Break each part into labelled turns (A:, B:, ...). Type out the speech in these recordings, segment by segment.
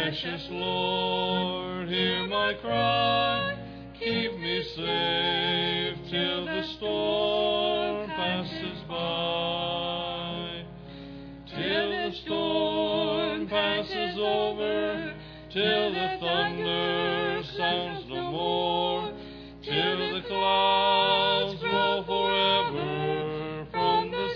A: Precious Lord, hear my cry. Keep me safe till the storm passes by. Till the storm passes over, till the thunder sounds no more, till the clouds roll forever from the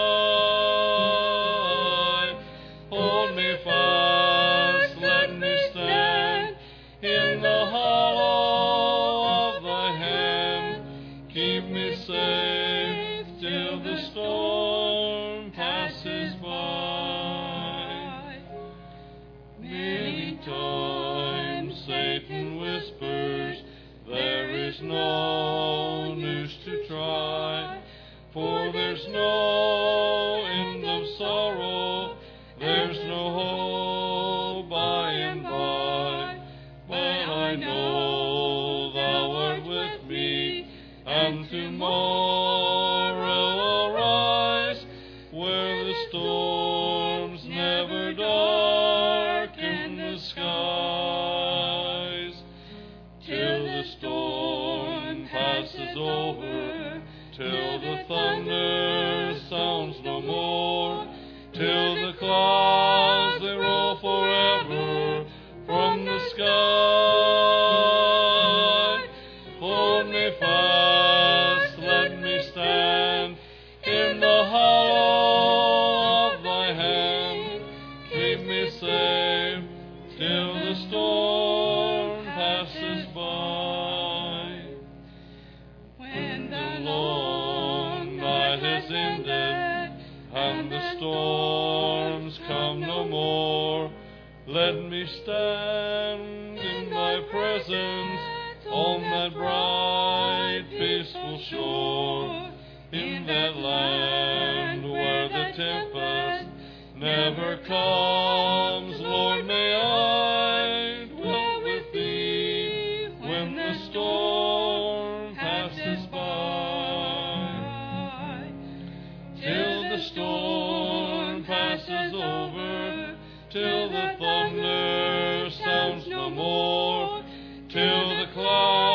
A: sky. Hold me fast, let me stand in the hollow of thy hand. Keep me safe till the storm passes by. Many times Satan whispers, there is no news to try, for there's no end of sorrow, there's no hope by and by. But I know thou art with me, and tomorrow I'll rise, where the storms never darken the skies. Till the storm passes over, till the thunder sounds no more, till the clouds they roll forever from the sky. Hold me fast, let me stand in the hollow of thy hand. Keep me safe till the storm passes by. When the long night has ended and the storms come no more, let me stand in thy presence on that bright, peaceful shore, in that land where the tempest never comes. Lord, may I dwell with thee when the storm passes by. Till the storm passes over, till the thunder sounds no more, till the clouds